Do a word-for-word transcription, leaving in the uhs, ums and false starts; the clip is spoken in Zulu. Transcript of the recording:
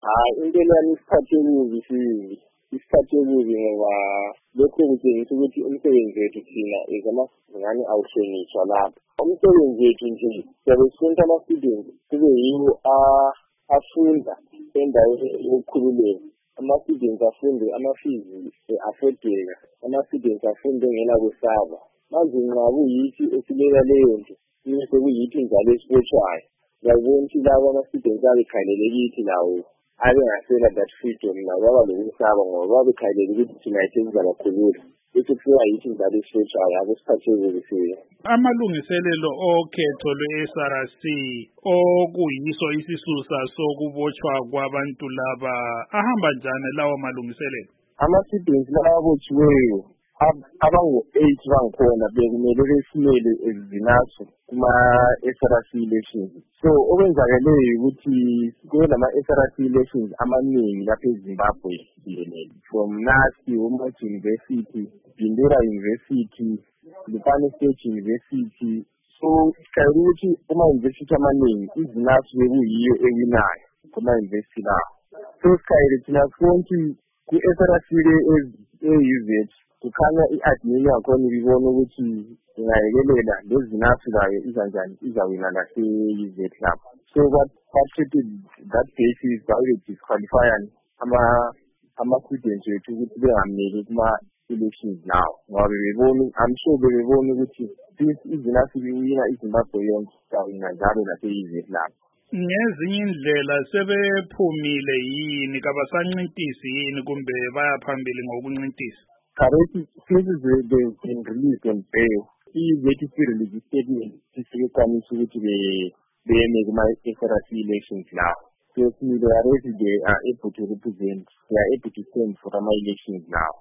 Hayi impela yami isikhathi okubi sibi. Isikhathi okubi ngoba lokho kutshengisa ukuthi umsebenzi wethu thina ezamangane awuhlonitshwa lapho. Umsebenzi wethu nje siyabe sifunda ama-students kube yiwo afunda endaweni yokukhululeka. Ama-students afunde ama-fees afodeka. Ama-students afunde ngela kwesaba. Manje nxa kuyithi esilela leyo nto bese kuyithi njalo esibotshwayo. Ngiyabona ukuthi labo ama-students abekhalele kithi lawo abengasela that freedom nabo baba lokusaba ngoba babekhalele ukuthi thina sesizabakhulula. Bese kufika yithi njalo esibotshwayo akusikhathi okubi. Amalungiselelo okhetho lwe-S R C okuyiso isisusa sokubotshwa kwabantu laba ahamba njani lawo malungiselelo? Ama-students laba abotshiweyo abangu-eight bangikhona bekumele besimele ezinaso kuma-S R C elections. So okwenzakeleyo ukuthi kulama-S R C elections amaningi lapha eZimbabwe jikelele, from N A S C, Humboldt University, Bindura University, Lupane State University. So sikayela ukuthi kuma-university amaningi izinaso bekuyiyo ewinayo kuma-university lawo. So sikayele thina sifuna ukuthi ku-S R C e-U Z kukhanya i-admin yakhona ibibona ukuthi ingayekelela lezinaso layo izanjani izawina lase-U Z Club. So ba-treated that basis babe-disqualify ama-students wethu ukuthi bengameli kuma-elections lawo ngoba bebebona, I'm sure bebebona ukuthi since izinaso ibiwina iZimbabwe yonke izawina njalo lase-U Z Club. Ngezinye indlela sebephumile yini kabasancintisi yini kumbe bayaphambili ngokuncintisa? Correct, since they've been released on bail, i-U Z still released a statement sisibekwanisa ukuthi beyeme kuma-S R C elections now. So they are ready, they are able to represent, they are able to stand for ama-elections now.